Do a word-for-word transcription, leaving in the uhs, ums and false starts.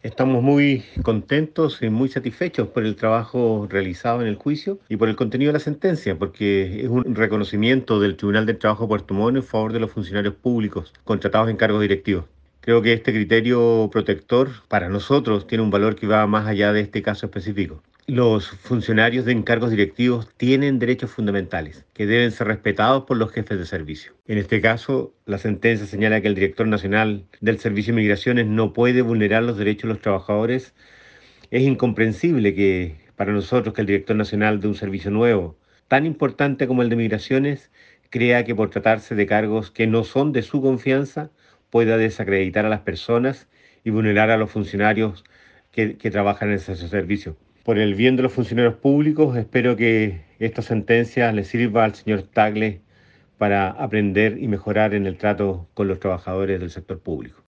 Estamos muy contentos y muy satisfechos por el trabajo realizado en el juicio y por el contenido de la sentencia, porque es un reconocimiento del Tribunal del Trabajo de Puerto Montt en favor de los funcionarios públicos contratados en cargos directivos. Creo que este criterio protector para nosotros tiene un valor que va más allá de este caso específico. Los funcionarios de encargos directivos tienen derechos fundamentales que deben ser respetados por los jefes de servicio. En este caso, la sentencia señala que el director nacional del Servicio de Migraciones no puede vulnerar los derechos de los trabajadores. Es incomprensible que para nosotros que el director nacional de un servicio nuevo, tan importante como el de Migraciones, crea que por tratarse de cargos que no son de su confianza, pueda desacreditar a las personas y vulnerar a los funcionarios que, que trabajan en ese servicio. Por el bien de los funcionarios públicos, espero que esta sentencia le sirva al señor Tagle para aprender y mejorar en el trato con los trabajadores del sector público.